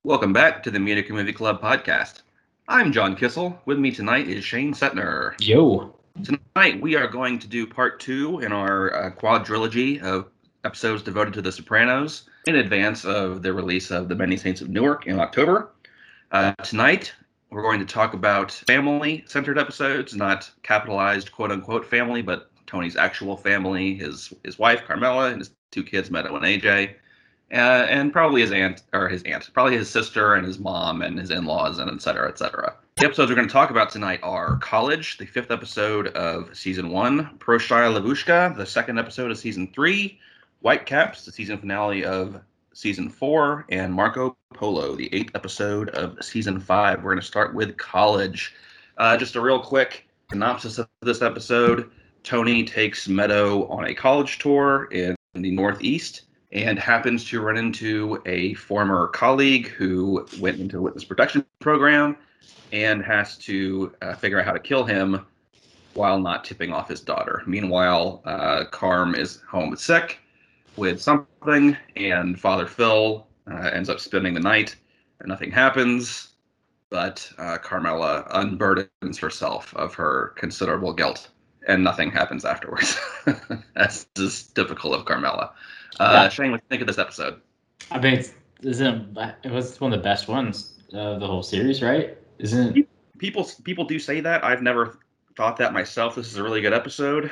Welcome back to the Munich Movie Club podcast. I'm John Kissel. With me tonight is Shane Setner. Yo. Tonight we are going to do part two in our quadrilogy of episodes devoted to The Sopranos in advance of the release of The Many Saints of Newark in October. Tonight we're going to talk about family-centered episodes, not capitalized quote-unquote family, but Tony's actual family, his wife Carmela, and his two kids Meadow and AJ. And probably probably his sister and his mom and his in-laws and et cetera, et cetera. The episodes we're going to talk about tonight are College, the 5th episode of Season 1, Proshaya Lavushka, the 2nd episode of Season 3, Whitecaps, the season finale of Season 4, and Marco Polo, the 8th episode of Season 5. We're going to start with College. Just a real quick synopsis of this episode. Tony takes Meadow on a college tour in the Northeast and happens to run into a former colleague who went into the witness protection program and has to figure out how to kill him while not tipping off his daughter. Meanwhile, Carm is home sick with something, and Father Phil ends up spending the night, and nothing happens, but Carmela unburdens herself of her considerable guilt, and nothing happens afterwards. That's just typical of Carmela. Shane, what do you think of this episode? I mean, it was one of the best ones of the whole series, right? Isn't it? People do say that. I've never thought that myself. This is a really good episode.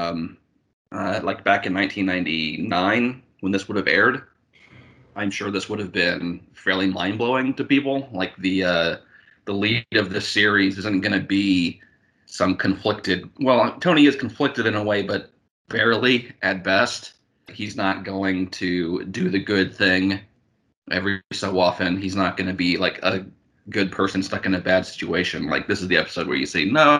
Like back in 1999, when this would have aired, I'm sure this would have been fairly mind-blowing to people. Like the lead of this series isn't going to be some conflicted. Well, Tony is conflicted in a way, but barely at best. He's not going to do the good thing every so often. He's not going to be like a good person stuck in a bad situation. Like this is the episode where you say, no,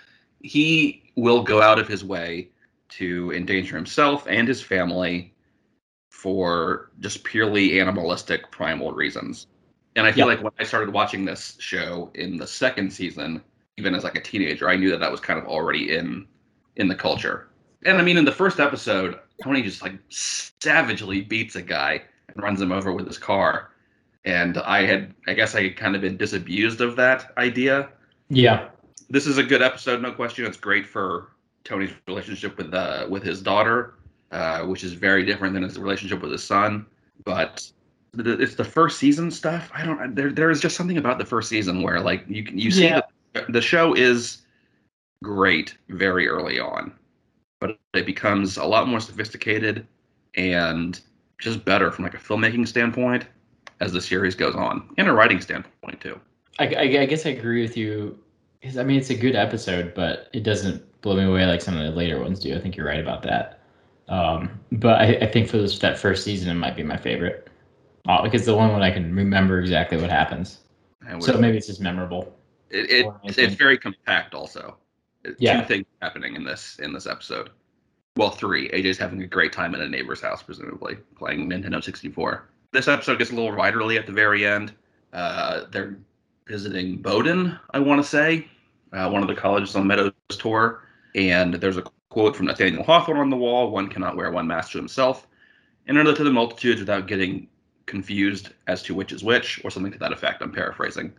he will go out of his way to endanger himself and his family for just purely animalistic primal reasons. And I feel like when I started watching this show in the second season, even as like a teenager, I knew that was kind of already in the culture. And I mean, in the first episode, Tony just like savagely beats a guy and runs him over with his car. And I guess I had kind of been disabused of that idea. Yeah. This is a good episode, no question. It's great for Tony's relationship with his daughter, which is very different than his relationship with his son. But it's the first season stuff. There is just something about the first season where like you see that the show is great very early on, but it becomes a lot more sophisticated and just better from like a filmmaking standpoint as the series goes on, and a writing standpoint too. I guess I agree with you. Because, I mean, it's a good episode, but it doesn't blow me away like some of the later ones do. I think you're right about that. But I think for that first season, it might be my favorite. Because the one when I can remember exactly what happens. So maybe it's just memorable. It's very compact also. Yeah. 2 things happening in this episode. Well, 3. AJ's having a great time at a neighbor's house, presumably, playing Nintendo 64. This episode gets a little writerly at the very end. They're visiting Bowdoin, I want to say, one of the colleges on Meadows' tour. And there's a quote from Nathaniel Hawthorne on the wall: "One cannot wear one mask to himself, and enter to the multitudes without getting confused as to which is which," or something to that effect. I'm paraphrasing.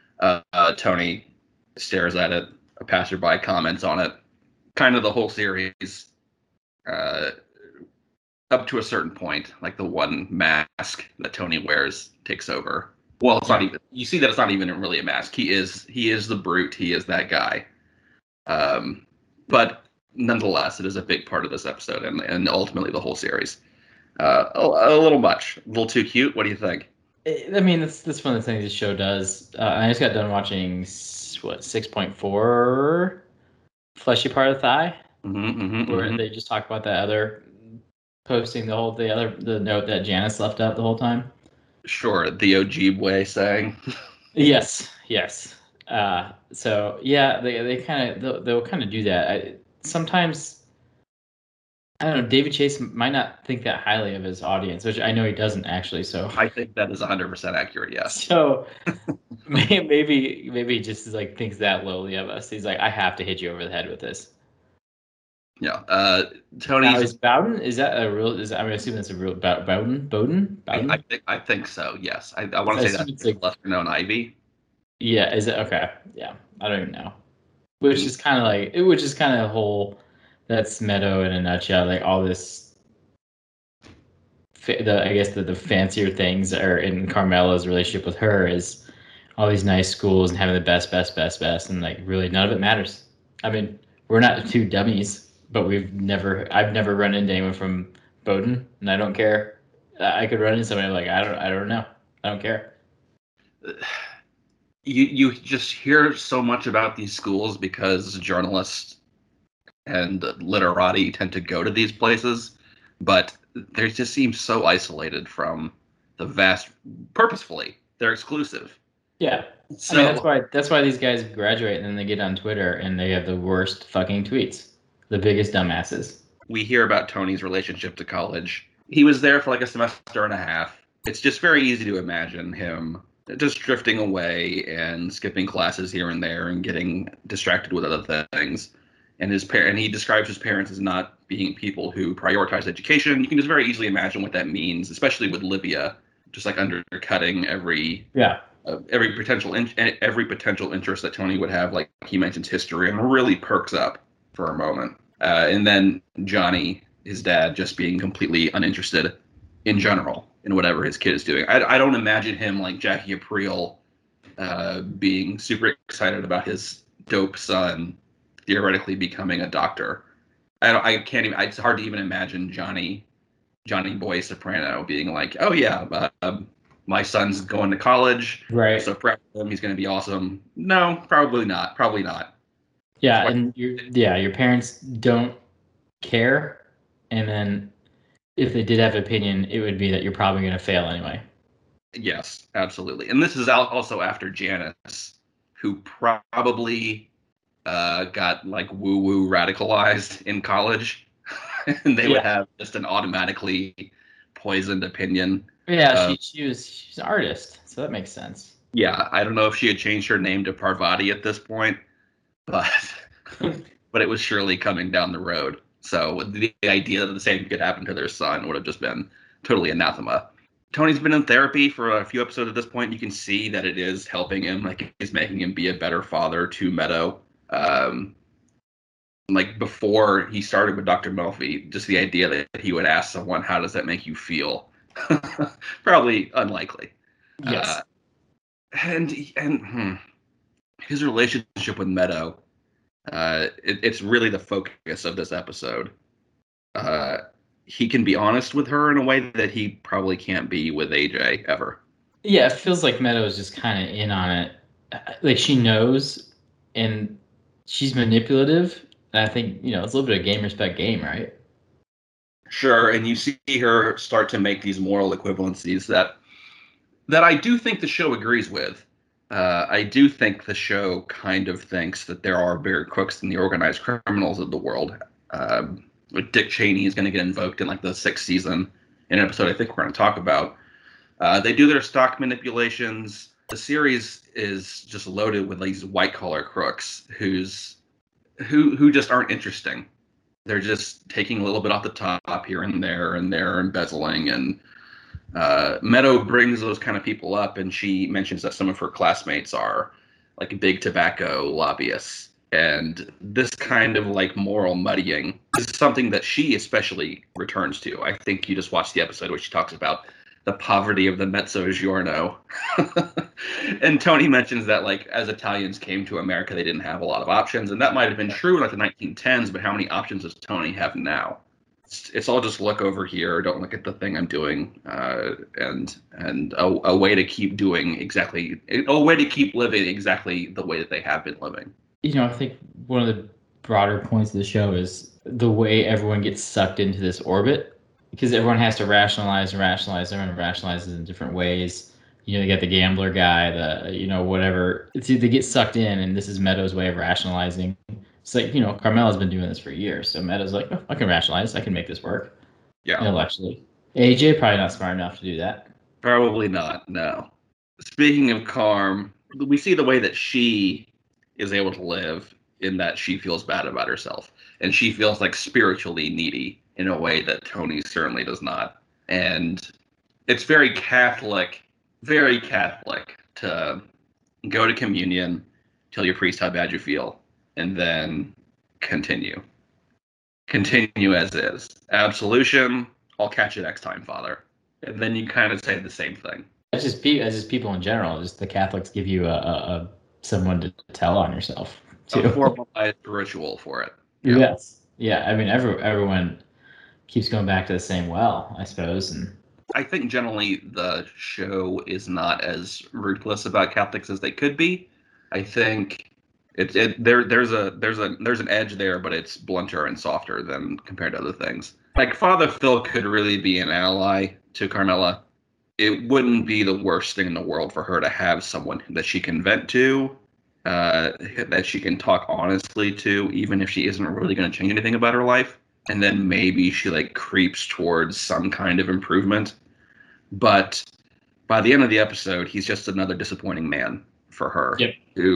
Tony stares at it. A passerby comments on it. Kind of the whole series, up to a certain point, like the one mask that Tony wears takes over. Well, it's not even. You see that it's not even really a mask. He is the brute. He is that guy. But nonetheless, it is a big part of this episode and ultimately the whole series. A little much, a little too cute. What do you think? I mean, that's one of the things the show does. I just got done watching 6.4, Fleshy Part of the Thigh, where they just talk about that other posting the note that Janice left out the whole time. Sure, the Ojibwe saying. Yes. So yeah, they'll kind of do that. Sometimes, I don't know, David Chase might not think that highly of his audience, which I know he doesn't actually. So I think that is 100% accurate. Yes. So maybe he just is like thinks that lowly of us. He's like, I have to hit you over the head with this. Yeah. Now, Tony's. is Bowden, is that a real, I mean, I assume that's a real, Bowden? I think so. Yes. I 'Cause want I to say assume that's it's his like, lesser known Ivy. yeah, is it, okay, yeah, I don't even know. Which is kind of like, which is kind of whole, that's Meadow in a nutshell, like all this, I guess the fancier things are in Carmela's relationship with her is all these nice schools and having the best, and like really none of it matters. I mean, we're not two dummies, but I've never run into anyone from Bowdoin, and I don't care. I could run into somebody like I don't know, I don't care. You just hear so much about these schools because journalists and literati tend to go to these places, but they just seem so isolated from the vast. Purposefully, they're exclusive. Yeah, I mean So that's why these guys graduate and then they get on Twitter and they have the worst fucking tweets, the biggest dumbasses. we hear about Tony's relationship to college. He was there for like a semester and a half. It's just very easy to imagine him just drifting away and skipping classes here and there and getting distracted with other things. And he describes his parents as not being people who prioritize education. You can just very easily imagine what that means, especially with Livia, just like undercutting Yeah, every potential interest that Tony would have. Like he mentions history and really perks up for a moment. And then Johnny, his dad, just being completely uninterested in general in whatever his kid is doing. I don't imagine him like Jackie Aprile being super excited about his dope son theoretically becoming a doctor. I can't even. It's hard to even imagine Johnny Boy Soprano being like, oh yeah, my son's going to college, right. so prep him. He's going to be awesome. No, probably not. Probably not. That's Yeah, why. and your parents don't care, and then if they did have an opinion, it would be that you're probably going to fail anyway. Yes, absolutely. And this is also after Janice, who probably got like woo woo radicalized in college, and they would Yeah, have just an automatically poisoned opinion. yeah, Uh, she's an artist, so that makes sense. yeah, I don't know if she had changed her name to Parvati at this point, but but it was surely coming down the road. So the idea that the same could happen to their son would have just been totally anathema. Tony's been in therapy for a few episodes at this point. You can see that it is helping him, like it's making him be a better father to Meadow. Um, like before he started with Dr. Melfi, just the idea that he would ask someone, "How does that make you feel?" Probably unlikely. Uh, Yes. and his relationship with Meadow, it's really the focus of this episode. Uh, he can be honest with her in a way that he probably can't be with AJ ever. Yeah, it feels like Meadows just kind of in on it. Like she knows, and she's manipulative. And I think it's a little bit of game respect game, right? Sure, and you see her start to make these moral equivalencies that I do think the show agrees with. I do think the show kind of thinks that there are bigger crooks than the organized criminals of the world. Like Dick Cheney is going to get invoked in like the sixth season in an episode I think we're going to talk about. They do their stock manipulations. The series is just loaded with these white collar crooks who just aren't interesting. They're just taking a little bit off the top here and they're embezzling. And Meadow brings those kind of people up, and she mentions that some of her classmates are like big tobacco lobbyists. And this kind of like moral muddying is something that she especially returns to. I think you just watched the episode where she talks about the poverty of the Mezzogiorno. And Tony mentions that like as Italians came to America, they didn't have a lot of options, and that might have been true in like the 1910s. But how many options does Tony have now? It's all just look over here, don't look at the thing I'm doing, and a way to keep doing exactly a way to keep living exactly the way that they have been living. I think one of the broader points of the show is the way everyone gets sucked into this orbit because everyone has to rationalize and rationalize. Everyone rationalizes in different ways. You got the gambler guy, whatever. They get sucked in, and this is Meadows' way of rationalizing. It's like, Carmela's been doing this for years. So Meadows like, oh, I can rationalize. I can make this work Yeah, intellectually. AJ probably not smart enough to do that. probably not. No. Speaking of Carm, we see the way that she is able to live in that she feels bad about herself. And she feels like spiritually needy in a way that Tony certainly does not. And it's very Catholic to go to communion, tell your priest how bad you feel, and then continue. Continue as is. Absolution, I'll catch you next time, Father. And then you kind of say the same thing. That's just people in general. Just the Catholics give you a someone to tell on yourself too. A formalized ritual for it. Yeah. Yes. Yeah. I mean, everyone keeps going back to the same well, I suppose. And I think generally the show is not as ruthless about Catholics as they could be. I think there's an edge there, but it's blunter and softer than compared to other things. Like Father Phil could really be an ally to Carmela. It wouldn't be the worst thing in the world for her to have someone that she can vent to, that she can talk honestly to, even if she isn't really going to change anything about her life. And then maybe she like creeps towards some kind of improvement. But by the end of the episode, he's just another disappointing man for her. Yep.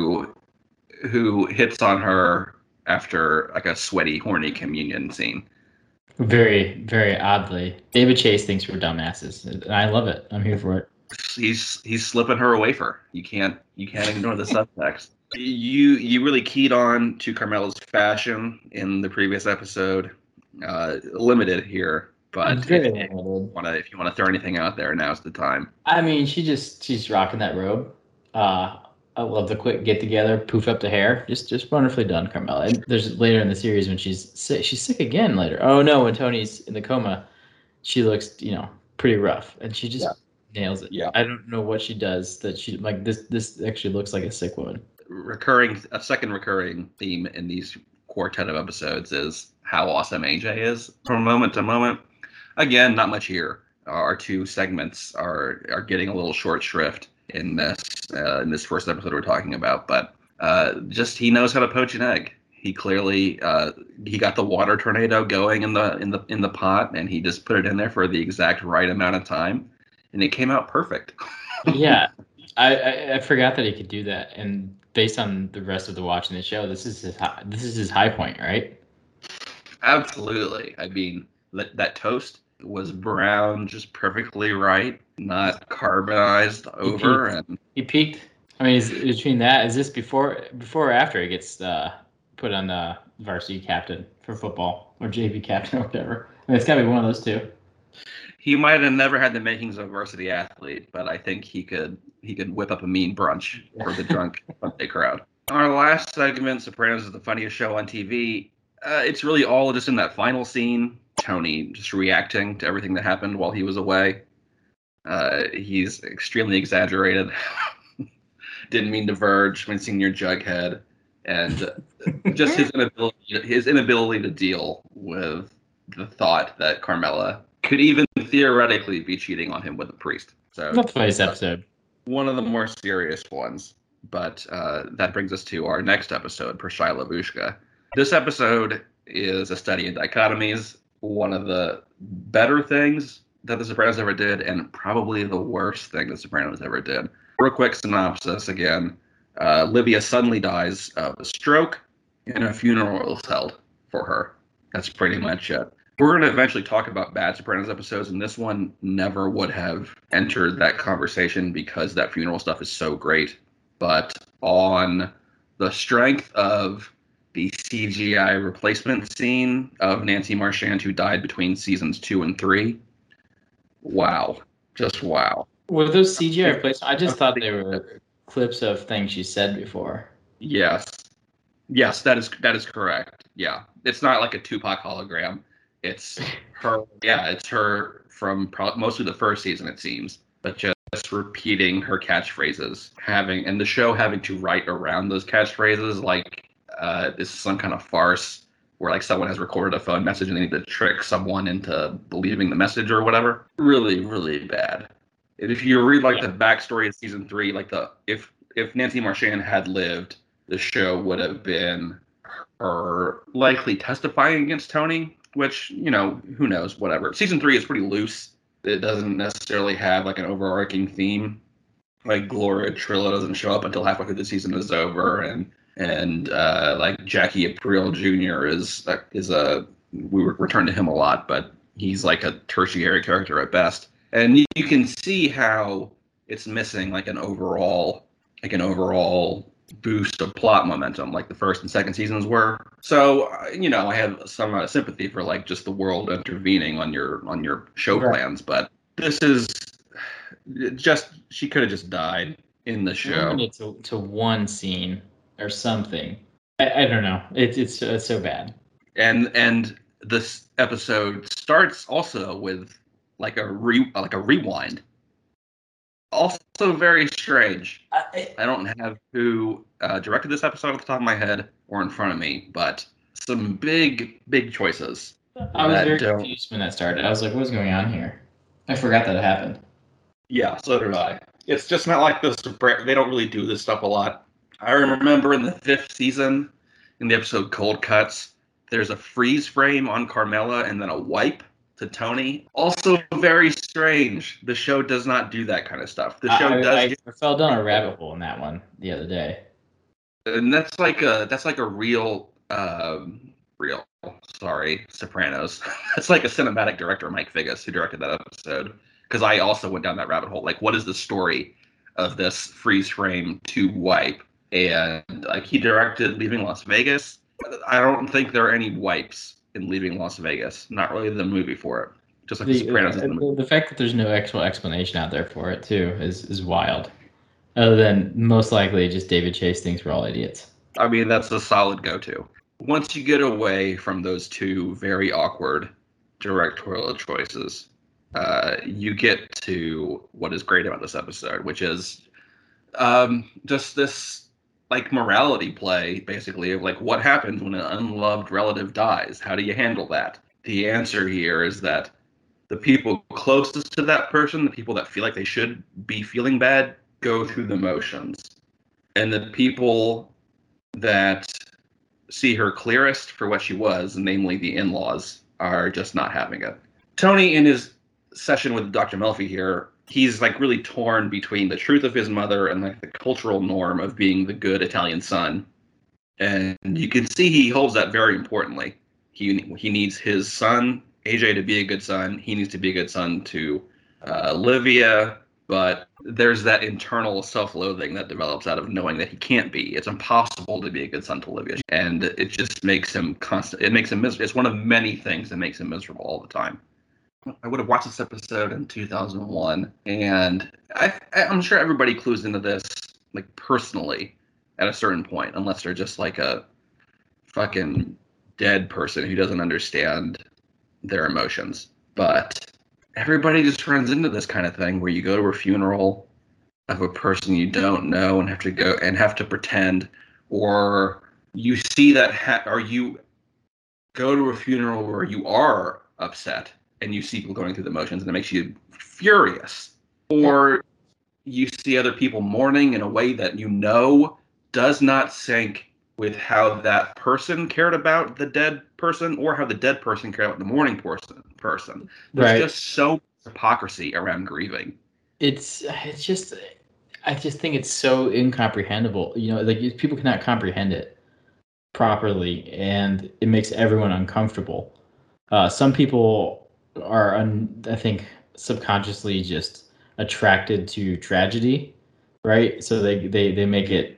Who hits on her after like a sweaty, horny communion scene. Very, very oddly, David Chase thinks we're dumbasses, and I love it. I'm here for it. He's slipping her a wafer. You can't ignore the subtext. You really keyed on to Carmela's fashion in the previous episode. Limited here, but if you want to throw anything out there, now's the time. I mean, she's rocking that robe. I love the quick get together, poof up the hair. Just wonderfully done, Carmela. And there's later in the series when she's sick again later. Oh no, when Tony's in the coma, she looks, pretty rough, and she just nails it. Yeah. I don't know what she does that she like this actually looks like a sick woman. A second recurring theme in these quartet of episodes is how awesome AJ is from moment to moment. Again, not much here. Our two segments are getting a little short shrift in this first episode we're talking about, but just he knows how to poach an egg. He clearly he got the water tornado going in the pot, and he just put it in there for the exact right amount of time, and it came out perfect. Yeah, I forgot that he could do that, and based on the rest of the watching the show, this is his high point, right? Absolutely. I mean, that toast was brown, just perfectly right, not carbonized over. And he peaked. I mean, is between that, is this before or after he gets put on the varsity captain for football or JV captain or whatever? I mean, it's got to be one of those two. He might have never had the makings of a varsity athlete, but I think he could whip up a mean brunch for the drunk Sunday crowd. Our last segment, Sopranos is the funniest show on TV. It's really all just in that final scene. Tony just reacting to everything that happened while he was away. He's extremely exaggerated. Didn't mean to verge, mincing your jughead, and just his inability to deal with the thought that Carmela could even theoretically be cheating on him with a priest. So not the funniest episode. One of the more serious ones. But that brings us to our next episode, Prashai Lavushka. This episode is a study in dichotomies. One of the better things that The Sopranos ever did, and probably the worst thing The Sopranos ever did. Real quick synopsis again. Livia suddenly dies of a stroke, and a funeral is held for her. That's pretty much it. We're going to eventually talk about bad Sopranos episodes, and this one never would have entered that conversation because that funeral stuff is so great. But on the strength of the CGI replacement scene of Nancy Marchand, who died between seasons 2 and 3, wow. Just wow. Were those CGI replacements? I just thought they were clips of things she said before. Yes, that is correct. Yeah, it's not like a Tupac hologram. It's her. Yeah, it's her from mostly the first season, it seems, but just repeating her catchphrases, and the show having to write around those catchphrases like this is some kind of farce where like someone has recorded a phone message and they need to trick someone into believing the message or whatever. Really, really bad. And if you read like the backstory of season 3, like if Nancy Marchand had lived, the show would have been her likely testifying against Tony, which, who knows, whatever. Season 3 is pretty loose. It doesn't necessarily have like an overarching theme. Like Gloria Trillo doesn't show up until halfway through the season is over, and and like Jackie Aprile Jr. is a we return to him a lot, but he's like a tertiary character at best, and you can see how it's missing like an overall boost of plot momentum like the first and second seasons were. So I have some sympathy for like just the world intervening on your show Right. plans, but this is just she could have just died in the show. Limited to one scene or something. I don't know. It's so bad. And this episode starts also with like a rewind. Also very strange. I don't have who directed this episode off the top of my head or in front of me, but some big choices I was that very don't. confused when that started. I was like, what's going on here? I forgot that it happened. Yeah, so did I. It's just not like this. They don't really do this stuff a lot. I remember in the 5th season, in the episode Cold Cuts, there's a freeze frame on Carmela and then a wipe to Tony. Also very strange. The show does not do that kind of stuff. The show I fell down a rabbit hole in that one the other day. and that's like a real sorry, Sopranos. That's like a cinematic director, Mike Figgis, who directed that episode. Because I also went down that rabbit hole. Like, what is the story of this freeze frame to wipe? And like he directed Leaving Las Vegas. I don't think there are any wipes in Leaving Las Vegas. Not really the movie for it. Just like The Sopranos is the movie. The fact that there's no actual explanation out there for it too is wild. Other than most likely just David Chase thinks we're all idiots. I mean, that's a solid go-to. Once you get away from those two very awkward directorial choices, you get to what is great about this episode, which is just this like morality play, basically, of like what happens when an unloved relative dies. How do you handle that? The answer here is that the people closest to that person, the people that feel like they should be feeling bad, go through the motions, and the people that see her clearest for what she was, namely the in-laws, are just not having it. Tony, in his session with Dr. Melfi here, he's like really torn between the truth of his mother and like the cultural norm of being the good Italian son. And you can see he holds that very importantly. He needs his son, AJ, to be a good son. He needs to be a good son to Olivia, but there's that internal self-loathing that develops out of knowing that he can't be. It's impossible to be a good son to Olivia, and it just makes him constant. It makes him miserable. It's one of many things that makes him miserable all the time. I would have watched this episode in 2001, and I'm sure everybody clues into this like personally at a certain point, unless they're just like a fucking dead person who doesn't understand their emotions. But everybody just runs into this kind of thing where you go to a funeral of a person you don't know and have to pretend, or you see that or you go to a funeral where you are upset and you see people going through the motions and it makes you furious, or you see other people mourning in a way that does not sync with how that person cared about the dead person or how the dead person cared about the mourning person. There's just so much hypocrisy around grieving. It's just, I just think it's so incomprehensible. Like people cannot comprehend it properly, and it makes everyone uncomfortable. Some people are, I think, subconsciously just attracted to tragedy, right? So they make it,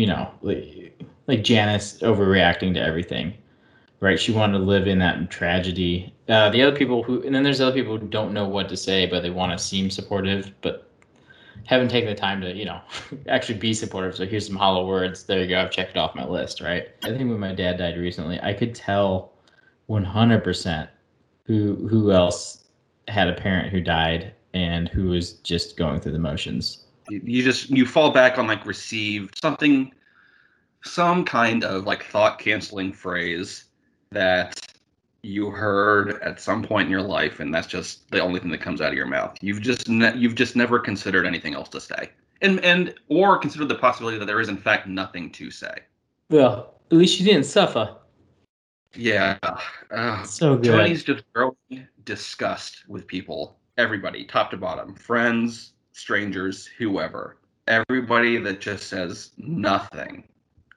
like Janice overreacting to everything, right? She wanted to live in that tragedy. The other people and then there's other people who don't know what to say, but they want to seem supportive, but haven't taken the time to, actually be supportive. So here's some hollow words. There you go. I've checked it off my list, right? I think when my dad died recently, I could tell 100% who else had a parent who died and who was just going through the motions. You fall back on like received something, some kind of like thought canceling phrase that you heard at some point in your life, and that's just the only thing that comes out of your mouth. You've just never considered anything else to say, and or considered the possibility that there is in fact nothing to say. Well, at least you didn't suffer. Yeah. So good. Tony's just growing disgust with people, everybody, top to bottom, friends, strangers, whoever. Everybody that just says nothing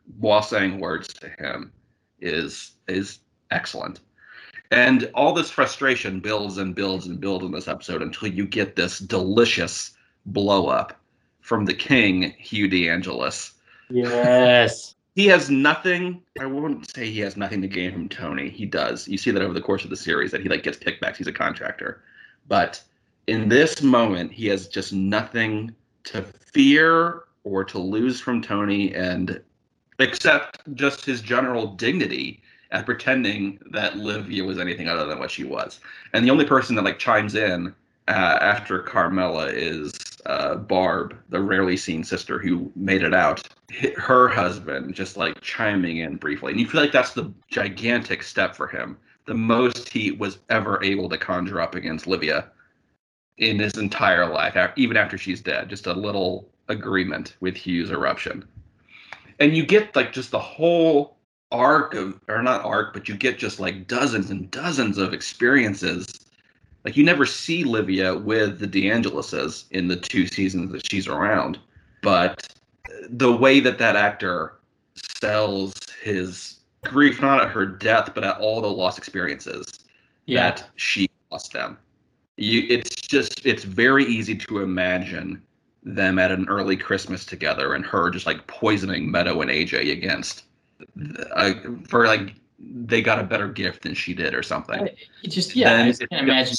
while saying words to him is excellent. And all this frustration builds and builds and builds in this episode until you get this delicious blow up from the king, Hugh DeAngelis. Yes. He has nothing. I wouldn't say he has nothing to gain from Tony. He does. You see that over the course of the series that he like gets kickbacks. He's a contractor. But in this moment, he has just nothing to fear or to lose from Tony, and except just his general dignity at pretending that Livia was anything other than what she was. And the only person that like chimes in after Carmela is Barb, the rarely seen sister who made it out. Her husband just like chiming in briefly, and you feel like that's the gigantic step for him, the most he was ever able to conjure up against Livia in his entire life, even after she's dead. Just a little agreement with Hugh's eruption. And you get like just the whole arc of, or not arc, but you get just like dozens and dozens of experiences. Like you never see Livia with the DeAngelises in the 2 seasons that she's around, but the way that actor sells his grief, not at her death, but at all the lost experiences that she lost them. It's very easy to imagine them at an early Christmas together and her just like poisoning Meadow and AJ against for like they got a better gift than she did or something. I just can't imagine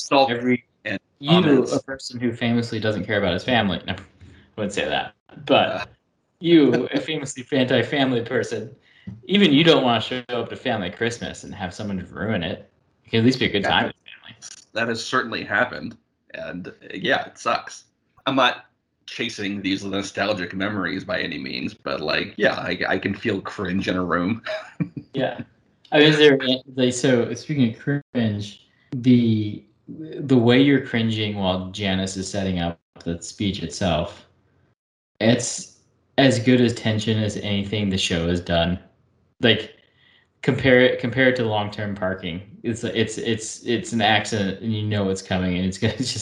a person who famously doesn't care about his family. No, I wouldn't say that, but you, a famously anti-family person, even you don't want to show up to family at Christmas and have someone ruin it. It can at least be a good time with family. That has certainly happened, and yeah, it sucks. I'm not chasing these nostalgic memories by any means, but like, yeah, I can feel cringe in a room. Yeah. I mean, so speaking of cringe, the way you're cringing while Janice is setting up the speech itself, it's as good as tension as anything the show has done. Like compare it to long-term parking. It's an accident and you know it's coming, and it's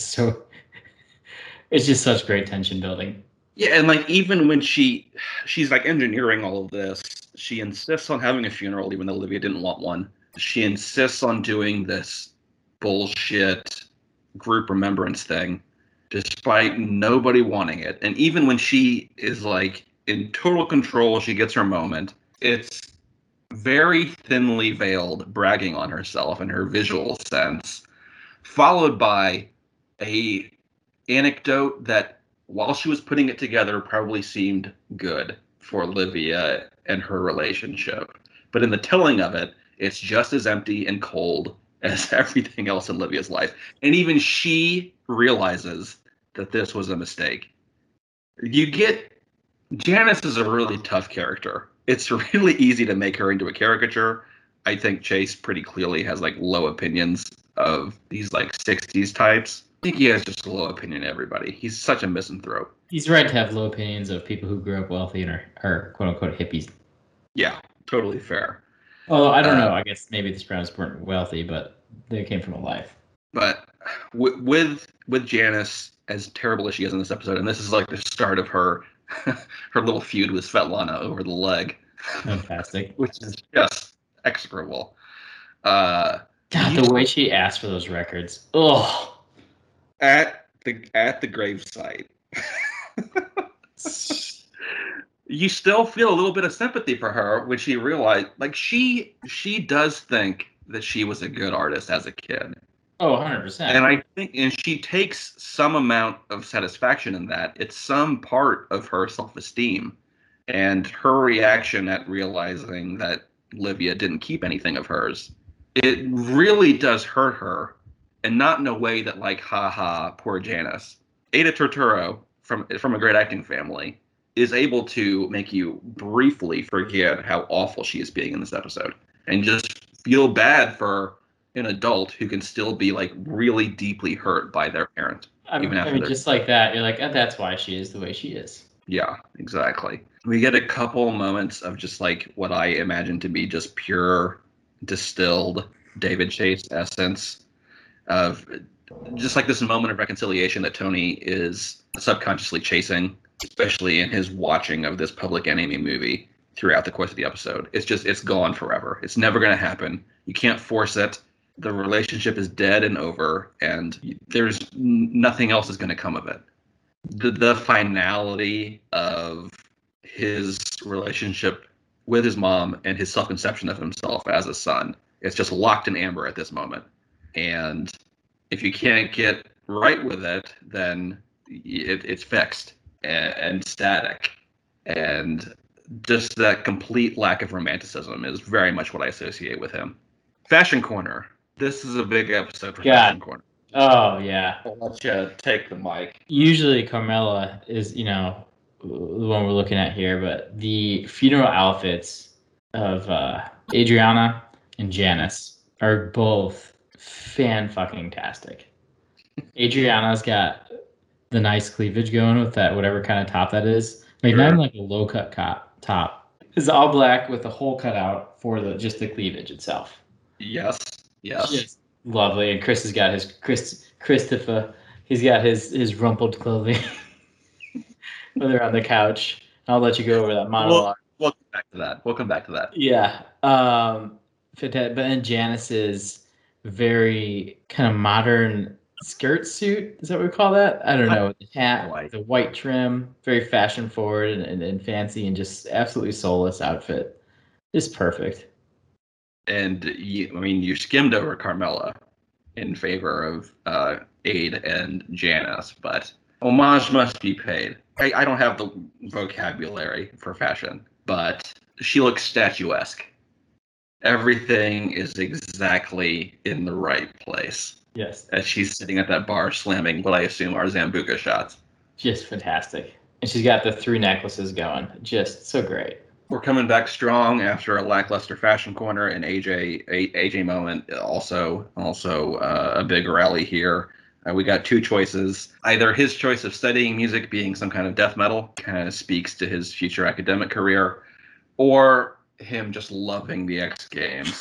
just such great tension building. Yeah, and like even when she's like engineering all of this, she insists on having a funeral even though Olivia didn't want one. She insists on doing this bullshit group remembrance thing despite nobody wanting it. And even when she is like in total control, she gets her moment. It's very thinly veiled bragging on herself and her visual sense, followed by a anecdote that, while she was putting it together, probably seemed good for Livia and her relationship. But in the telling of it, it's just as empty and cold as everything else in Livia's life. And even she realizes that this was a mistake. Janice is a really tough character. It's really easy to make her into a caricature. I think Chase pretty clearly has like low opinions of these like 60s types. I think he has just a low opinion of everybody. He's such a misanthrope. He's right to have low opinions of people who grew up wealthy and are quote unquote hippies. Yeah, totally fair. Although I don't know. I guess maybe the Sopranos weren't wealthy, but they came from a life. But with Janice, as terrible as she is in this episode, and this is like the start of her her little feud with Svetlana over the leg. Fantastic. Which is just execrable. God, the way she asked for those records. Ugh. At the gravesite. You still feel a little bit of sympathy for her when she realized, like, she does think that she was a good artist as a kid. Oh, 100%. And I think, and she takes some amount of satisfaction in that. It's some part of her self-esteem. And her reaction at realizing that Livia didn't keep anything of hers, it really does hurt her. And not in a way that, like, haha, poor Janice. Ada Turturro, from a great acting family, is able to make you briefly forget how awful she is being in this episode. And just feel bad for an adult who can still be, like, really deeply hurt by their parent. I mean, just like that, you're like, oh, that's why she is the way she is. Yeah, exactly. We get a couple moments of just, like, what I imagine to be just pure, distilled David Chase essence of just like this moment of reconciliation that Tony is subconsciously chasing, especially in his watching of this Public Enemy movie. throughout the course of the episode. It's gone forever. It's never going to happen. You can't force it. The relationship is dead and over, and there's nothing else is going to come of it. The finality of his relationship with his mom and his self-conception of himself as a son, it's just locked in amber at this moment. And if you can't get right with it, then it's fixed and static. And just that complete lack of romanticism is very much what I associate with him. Fashion Corner. This is a big episode for Fashion Corner. Oh, yeah. I'll let you take the mic. Usually Carmela is, the one we're looking at here, but the funeral outfits of Adriana and Janice are both fan-fucking-tastic. Adriana's got the nice cleavage going with that, whatever kind of top that is. Not even like a low-cut top. It's all black with a hole cut out for just the cleavage itself. Yes. Just lovely. And Chris has got his Christopher. He's got his rumpled clothing. They're on the couch. I'll let you go over that monologue. We'll come back to that. Yeah. But then Janice's very kind of modern skirt suit. Is that what we call that? I don't know. The hat, the white trim, very fashion forward and fancy, and just absolutely soulless outfit. It's perfect. And you skimmed over Carmela in favor of Aid and Janice, but homage must be paid. I don't have the vocabulary for fashion, but she looks statuesque. Everything is exactly in the right place. Yes. As she's sitting at that bar slamming what I assume are Zambuca shots. Just fantastic. And she's got the 3 necklaces going. Just so great. We're coming back strong after a lackluster Fashion Corner and AJ moment. Also a big rally here. We got 2 choices. Either his choice of studying music being some kind of death metal, kind of speaks to his future academic career, or him just loving the X Games.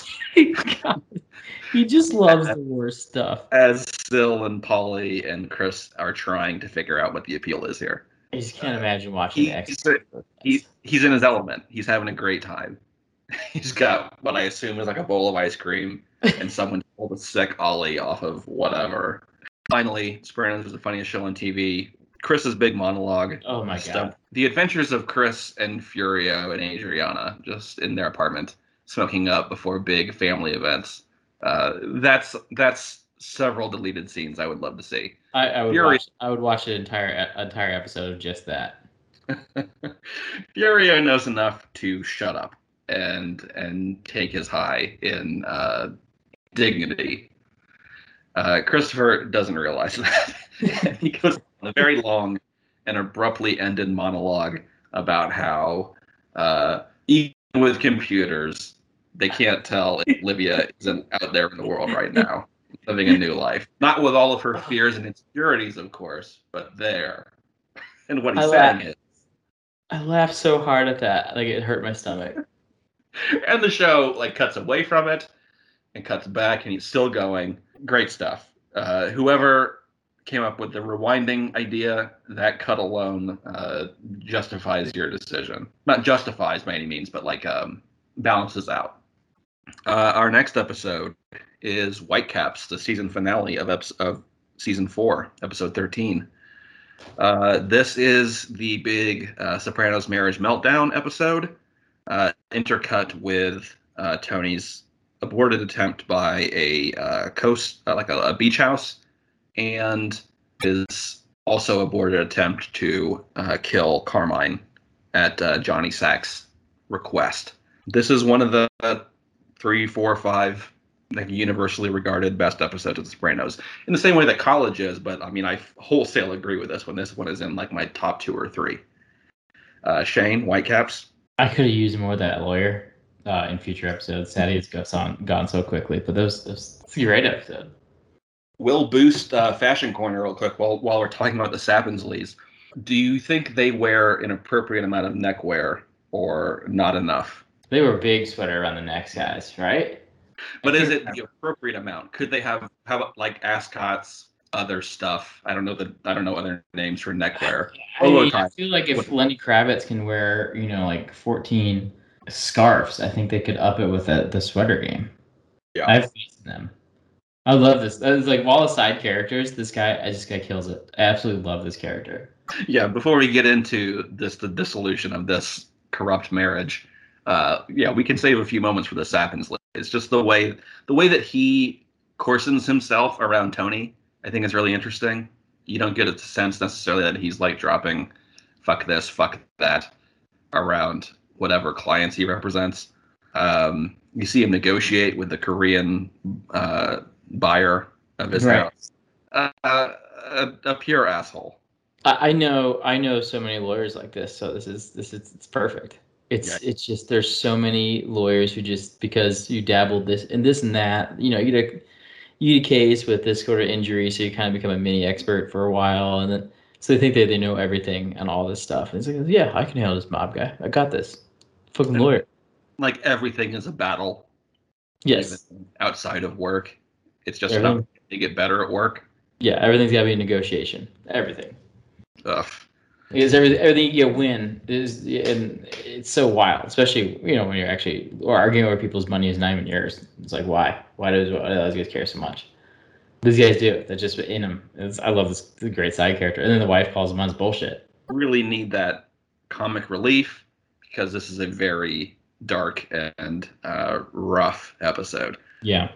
He just loves the worst stuff. As Sil and Polly and Chris are trying to figure out what the appeal is here. I just can't imagine watching the X Games. He's in his element. He's having a great time. He's got what I assume is like a bowl of ice cream, and someone pulled a sick Ollie off of whatever. Finally, Sopranos was the funniest show on TV. Chris's big monologue. Oh my God. The adventures of Chris and Furio and Adriana just in their apartment, smoking up before big family events. That's several deleted scenes I would love to see. I would watch an entire episode of just that. Furio knows enough to shut up and take his high in dignity. Christopher doesn't realize that. He goes on a very long and abruptly ended monologue about how even with computers, they can't tell if Livia isn't out there in the world right now, living a new life. Not with all of her fears and insecurities, of course, but there. And what he's saying is... I laughed so hard at that, like it hurt my stomach. And the show cuts away from it and cuts back, and he's still going. Great stuff. Whoever came up with the rewinding idea, that cut alone justifies your decision. Not justifies by any means, but balances out. Our next episode is Whitecaps, the season finale of season 4, episode 13. This is the big Sopranos marriage meltdown episode, intercut with Tony's aborted attempt by a a beach house, and his also aborted attempt to kill Carmine at Johnny Sack's request. This is one of the 3, 4, 5 universally regarded best episodes of The Sopranos, in the same way that College is. But I wholesale agree with this one. This one is in my top 2 or 3. Shane, Whitecaps. I could have used more of that lawyer in future episodes. Sadly, it's gone so quickly, but it's a great episode. We'll boost Fashion Corner real quick while we're talking about the Sappensleys. Do you think they wear an appropriate amount of neckwear or not enough? They were big sweater around the necks, guys, right? But is it the appropriate amount? Could they have ascots, other stuff? I don't know other names for neckwear. I feel like if Lenny Kravitz can wear 14 Scarves. I think they could up it with the sweater game. Yeah. I have faith in them. I love this. It's like all the side characters. This guy kills it. I absolutely love this character. Yeah. Before we get into the dissolution of this corrupt marriage, yeah, we can save a few moments for this happens. It's just the way that he coarsens himself around Tony. I think is really interesting. You don't get a sense necessarily that he's like dropping "fuck this, fuck that" around whatever clients he represents. You see him negotiate with the Korean buyer of his Right. house. A pure asshole. I know so many lawyers like this, so this is it's perfect. Yeah. It's just there's so many lawyers who just because you dabbled this and that, you get a case with this sort of injury, so you kind of become a mini expert for a while, and then so they think that they know everything and all this stuff. And it's like, yeah, I can handle this mob guy. I got this. Fucking And lawyer. like everything is a battle, even Yes. outside of work. It's just about Everything. to get better at work. Yeah, everything's got to be a negotiation. Everything. Ugh. Because everything you win is, and it's so wild, especially when you're actually or arguing over people's money is not even yours. It's like why do those guys care so much? These guys do. That's just in them. I love this great side character, and then the wife calls him on his bullshit. Really need that comic relief because this is a very dark and rough episode. Yeah.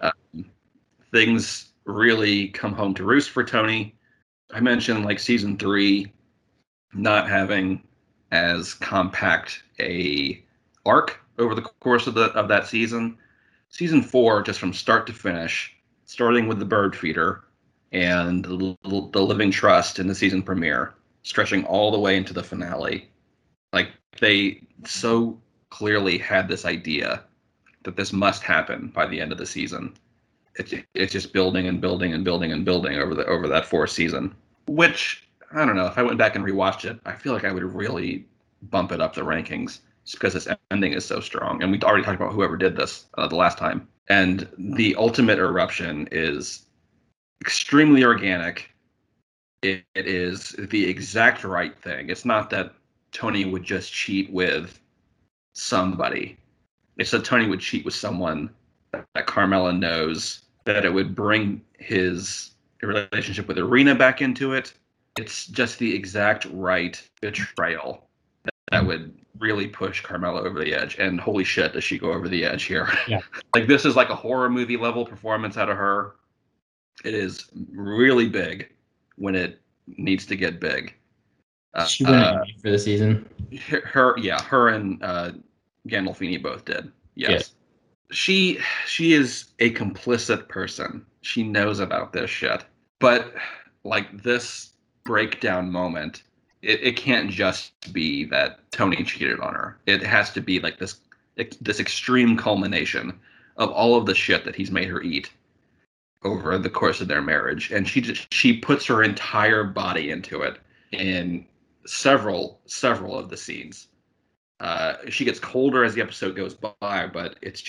Things really come home to roost for Tony. I mentioned like season 3 not having as compact a arc over the course of that season. Season 4, just from start to finish, starting with the bird feeder and the living trust in the season premiere, stretching all the way into the finale. Like they so clearly had this idea that this must happen by the end of the season. It's just building and building and building and building over that 4th season, which I don't know. If I went back and rewatched it, I feel like I would really bump it up the rankings just because this ending is so strong. And we already talked about whoever did this the last time. And the ultimate eruption is extremely organic. It is the exact right thing. It's not that Tony would just cheat with somebody. It's that Tony would cheat with someone that Carmela knows, that it would bring his relationship with Irina back into it. It's just the exact right betrayal that would really push Carmela over the edge. And holy shit, does she go over the edge here? Yeah. Like this is like a horror movie level performance out of her. It is really big when it needs to get big. She won an Emmy for the season. Her and Gandolfini both did. Yes. She is a complicit person. She knows about this shit. But like this breakdown moment, it can't just be that Tony cheated on her. It has to be like this extreme culmination of all of the shit that he's made her eat over the course of their marriage, and she puts her entire body into it in several of the scenes. She gets colder as the episode goes by, but it's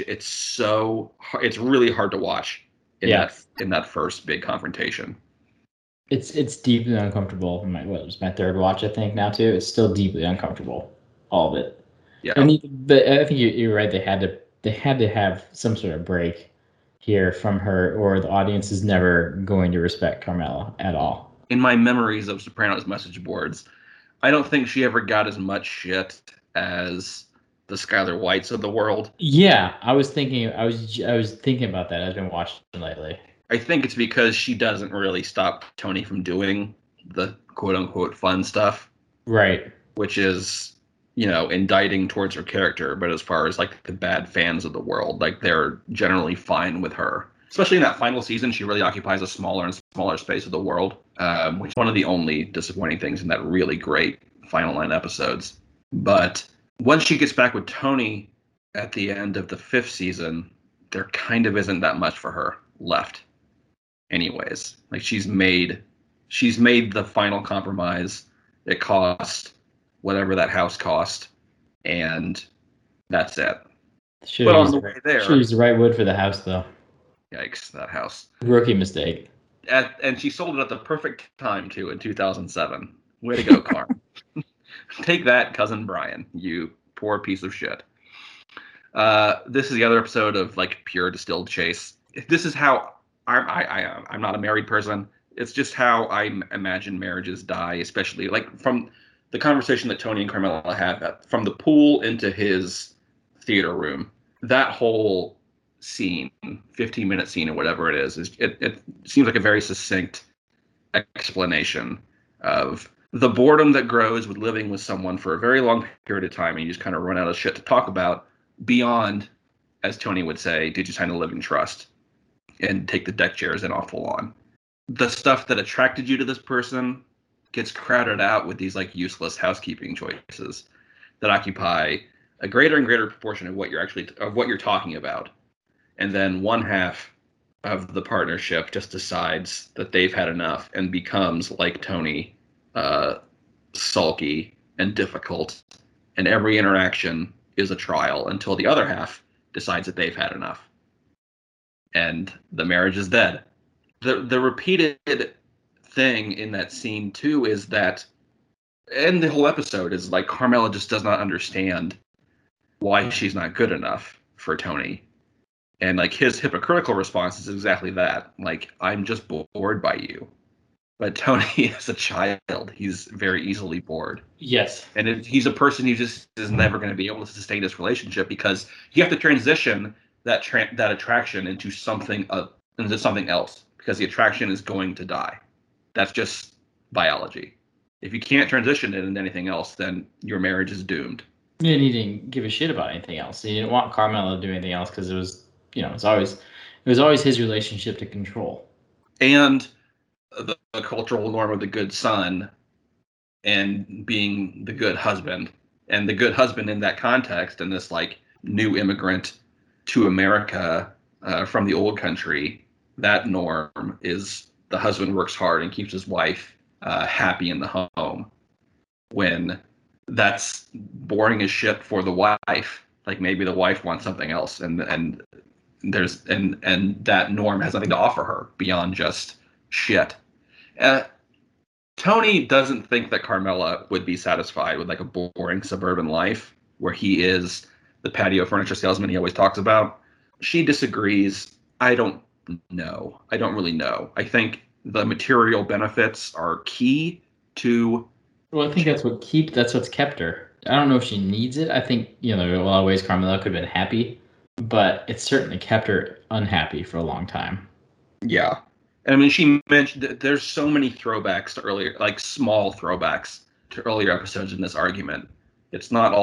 really hard to watch in that first big confrontation. It's deeply uncomfortable. It was my 3rd watch, I think now too. It's still deeply uncomfortable, all of it. Yeah, but I think you're right. They had to have some sort of break here from her, or the audience is never going to respect Carmela at all. In my memories of Sopranos message boards, I don't think she ever got as much shit as the Skylar Whites of the world. Yeah, I was thinking about that. I've been watching lately. I think it's because she doesn't really stop Tony from doing the quote unquote fun stuff. Right. Which is, indicting towards her character. But as far as like the bad fans of the world, like they're generally fine with her. Especially in that final season, she really occupies a smaller and smaller space of the world, which is one of the only disappointing things in that really great final 9 episodes. But once she gets back with Tony at the end of the 5th season, there kind of isn't that much for her left. Anyways, like she's made the final compromise. It cost whatever that house cost, and that's it. But on the way there, she used the right wood for the house, though. Yikes, that house. Rookie mistake. And she sold it at the perfect time too, in 2007. Way to go, Carm. Take that, cousin Brian. You poor piece of shit. This is the other episode of like pure distilled chase. This is how I'm not a married person. It's just how I imagine marriages die, especially like from the conversation that Tony and Carmela had from the pool into his theater room. That whole scene, 15-minute scene or whatever it is it seems like a very succinct explanation of the boredom that grows with living with someone for a very long period of time, and you just kind of run out of shit to talk about beyond, as Tony would say, did you sign a living trust and take the deck chairs and off the lawn. The stuff that attracted you to this person gets crowded out with these like useless housekeeping choices that occupy a greater and greater proportion of what you're talking about. And then one half of the partnership just decides that they've had enough and becomes, like Tony, sulky and difficult, and every interaction is a trial until the other half decides that they've had enough, and the marriage is dead. The repeated thing in that scene too is that, and the whole episode is like Carmela just does not understand why she's not good enough for Tony. And like his hypocritical response is exactly that. Like, I'm just bored by you. But Tony is a child. He's very easily bored. Yes. And he's a person who just is never going to be able to sustain this relationship because you have to transition that attraction into something else because the attraction is going to die. That's just biology. If you can't transition it into anything else, then your marriage is doomed. And he didn't give a shit about anything else. He didn't want Carmela to do anything else because it was always his relationship to control. And the cultural norm of the good son and being the good husband. And the good husband in that context, and this like new immigrant to America from the old country, that norm is the husband works hard and keeps his wife happy in the home. When that's boring as shit for the wife. Like maybe the wife wants something else, and that norm has nothing to offer her beyond just shit. Tony doesn't think that Carmela would be satisfied with like a boring suburban life where he is the patio furniture salesman he always talks about. She disagrees. I don't know. I don't really know. I think the material benefits are key to. Well, I think that's what's kept her. I don't know if she needs it. I think, in a lot of ways Carmela could have been happy, but it certainly kept her unhappy for a long time. Yeah. And I mean, she mentioned that there's so many throwbacks to earlier, like small throwbacks to earlier episodes in this argument. It's not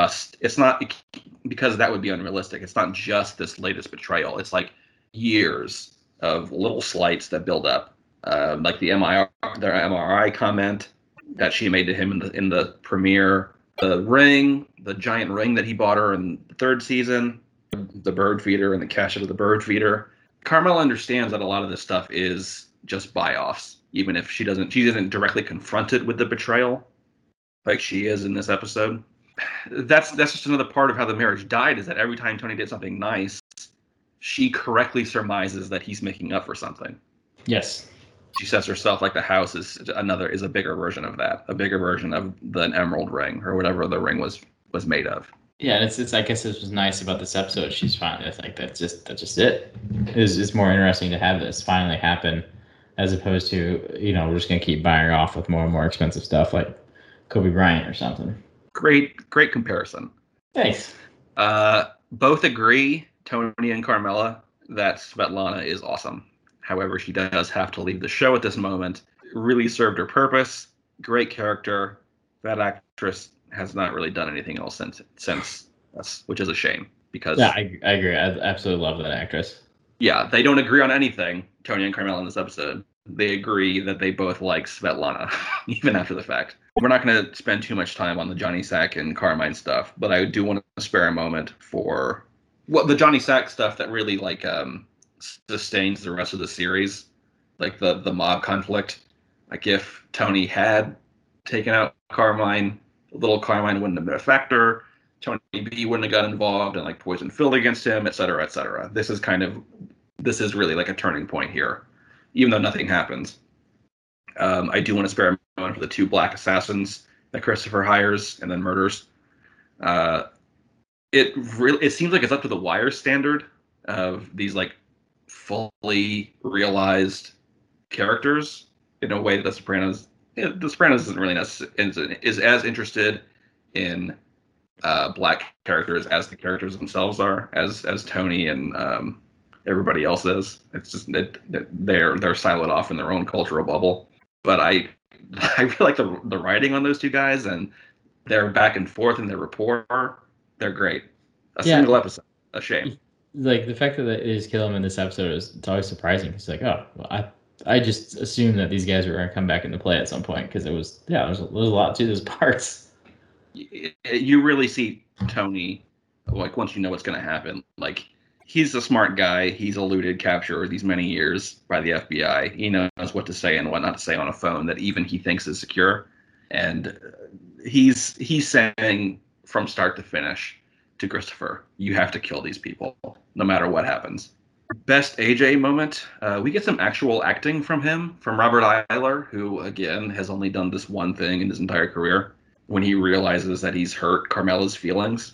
because that would be unrealistic. It's not just this latest betrayal. It's like years of little slights that build up. Like the MRI comment that she made to him in the premiere, the giant ring that he bought her in the third season, the bird feeder and the cash out of the bird feeder. Carmela understands that a lot of this stuff is just buy-offs, even if she isn't directly confronted with the betrayal like she is in this episode. That's just another part of how the marriage died, is that every time Tony did something nice, she correctly surmises that he's making up for something. Yes. She says herself like the house is a bigger version of that, a bigger version of the emerald ring or whatever the ring was made of. Yeah, and it's I guess this was nice about this episode. She's finally like that's just it. It's more interesting to have this finally happen as opposed to, we're just gonna keep buying her off with more and more expensive stuff like Kobe Bryant or something. Great comparison. Thanks. Both agree, Tony and Carmela, that Svetlana is awesome. However, she does have to leave the show at this moment. Really served her purpose. Great character. That actress has not really done anything else since us, which is a shame. Because yeah, I agree. I absolutely love that actress. Yeah, they don't agree on anything, Tony and Carmela, in this episode. They agree that they both like Svetlana, even after the fact. We're not going to spend too much time on the Johnny Sack and Carmine stuff, but I do want to spare a moment for the Johnny Sack stuff that really sustains the rest of the series, like the mob conflict. Like if Tony had taken out Carmine, little Carmine wouldn't have been a factor. Tony B wouldn't have got involved and like poisoned Phil against him, et cetera, et cetera. This is really like a turning point here, even though nothing happens. I do want to spare a moment for the two black assassins that Christopher hires and then murders. it seems like it's up to the Wire standard of these like fully realized characters in a way that The Sopranos isn't really is as interested in black characters as the characters themselves are, as Tony and everybody else is. It's just that they're siloed off in their own cultural bubble. But I really like the writing on those two guys, and their back and forth and their rapport. They're great. A single episode, a shame. Like the fact that it is Killam in this episode it's always surprising. It's like, oh, well, I just assumed that these guys were going to come back into play at some point because there's a lot to those parts. You really see Tony, like once you know what's going to happen. Like he's a smart guy. He's eluded capture these many years by the FBI. He knows what to say and what not to say on a phone that even he thinks is secure. And he's saying from start to finish to Christopher, you have to kill these people no matter what happens. Best AJ moment, we get some actual acting from him, from Robert Eiler, who again has only done this one thing in his entire career. When he realizes that he's hurt Carmela's feelings,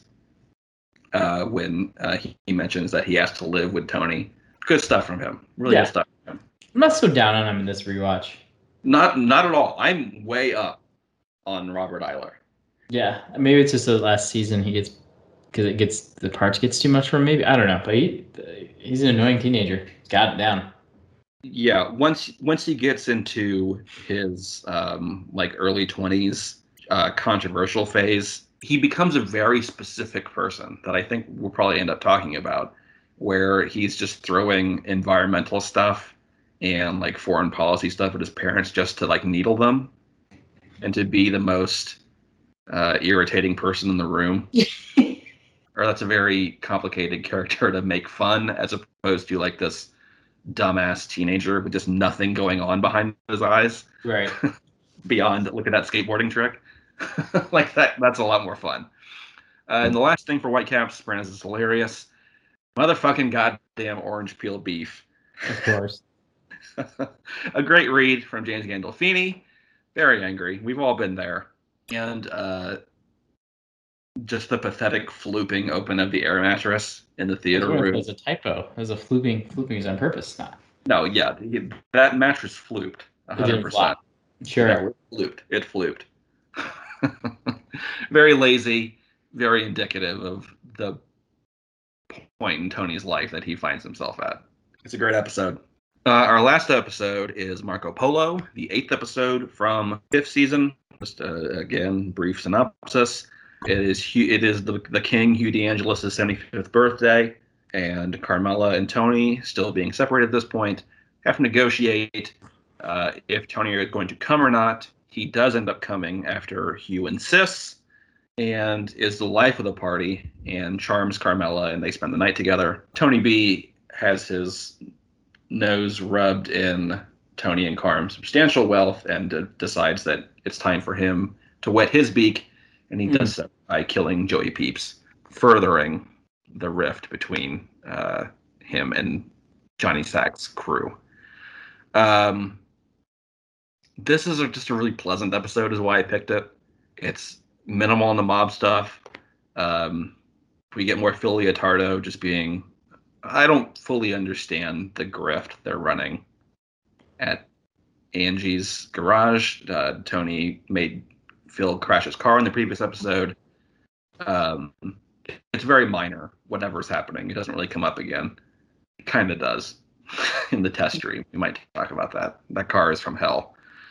when he mentions that he has to live with Tony. Good stuff from him. Really good stuff from him. I'm not so down on him in this rewatch. Not at all. I'm way up on Robert Eiler. Yeah, maybe it's just the last season he gets because the parts gets too much for him. Maybe I don't know, but he's an annoying teenager. He's got it down. Yeah, once he gets into his like early 20s controversial phase, he becomes a very specific person that I think we'll probably end up talking about, where he's just throwing environmental stuff and like foreign policy stuff at his parents just to like needle them and to be the most irritating person in the room. Or that's a very complicated character to make fun, as opposed to like this dumbass teenager with just nothing going on behind his eyes. Right. Beyond look at that skateboarding trick. Like that's a lot more fun. And the last thing for Whitecaps, Sopranos is hilarious. Motherfucking goddamn orange peel beef. Of course. A great read from James Gandolfini. Very angry. We've all been there. And just the pathetic flooping open of the air mattress in the theater room. There's a typo. There's a flooping is on purpose. Not. No, yeah. That mattress flooped. 100%. Sure. It flooped. Very lazy, very indicative of the point in Tony's life that he finds himself at. It's a great episode. Our last episode is Marco Polo, the 8th episode from 5th season. Just again, brief synopsis. It is the King Hugh DeAngelis' 75th birthday, and Carmela and Tony, still being separated at this point, have to negotiate if Tony is going to come or not. He does end up coming after Hugh insists, and is the life of the party and charms Carmela, and they spend the night together. Tony B has his nose rubbed in Tony and Carm's substantial wealth and decides that it's time for him to wet his beak, and he does so by killing Joey Peeps, furthering the rift between him and Johnny Sack's crew. This is just a really pleasant episode is why I picked it. It's minimal on the mob stuff. We get more Phil Leotardo just being... I don't fully understand the grift they're running at Angie's garage. Tony made Phil crash his car in the previous episode. It's very minor, whatever's happening. It doesn't really come up again. It kind of does in the test stream. We might talk about that. That car is from hell.